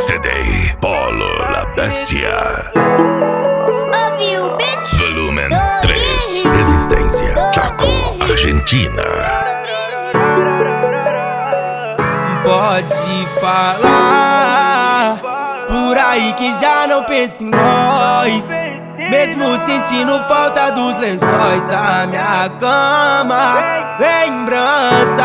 CD Polo La Bestia. Ouviu, bitch? Volumen 3. Resistência, Chaco, Argentina. Pode falar por aí que já não pensa em nós, mesmo sentindo falta dos lençóis da minha cama. Lembranças,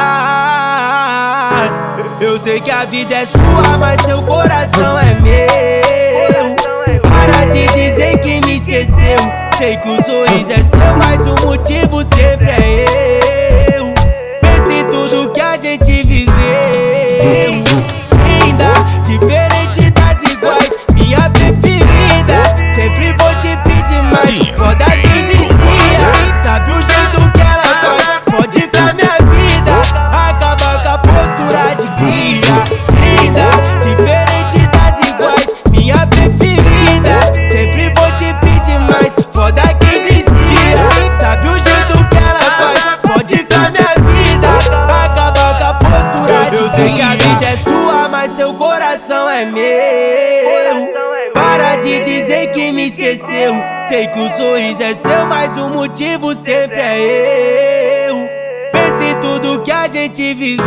eu sei que a vida é sua, mas seu coração é meu. Para de dizer que me esqueceu. Sei que o sorriso é seu, mas o motivo sempre é eu. Pense em tudo que a gente viveu. Linda, diferente das iguais, minha preferida. Sempre vou te pedir mais, foda que vicia. Sabe o jeito que ela faz, fode com a minha vida. Acaba com a postura de cria. Linda, diferente das iguais, minha preferida. Sempre vou te pedir mais, foda que vicia. Sabe o jeito que ela faz, fode com a minha vida. Acaba com a postura de cria. Eu sei que a vida é sua, mas seu coração é meu. Para de dizer que me esqueceu. Sei que o sorriso é seu, mas o motivo sempre é eu. Pense em tudo que a gente viveu.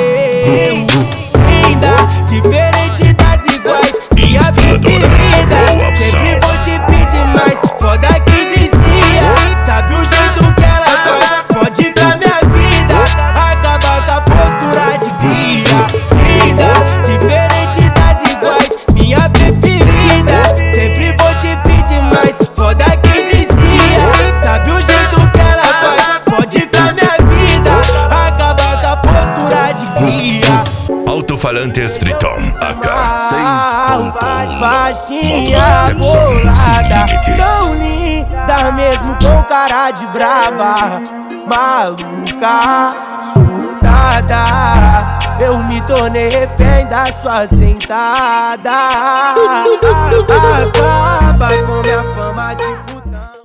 Linda, diferente das iguais, minha preferida. Sempre vou te pedir mais, foda que vicia. Sabe o jeito que ela faz, fode com a minha vida. Acaba com a postura de cria. Linda, diferente das iguais, minha preferida. Sempre vou te pedir mais, foda que vicia. Sabe o jeito que ela faz, fode com a minha vida. Acaba com a postura de cria. Alto-falantes Triton AK 6.1. Baixinha, Módulo Stepson sem limites. tão linda mesmo com cara de brava. Maluca, surtada, eu me tornei refém da sua sentada. Acaba com minha fama de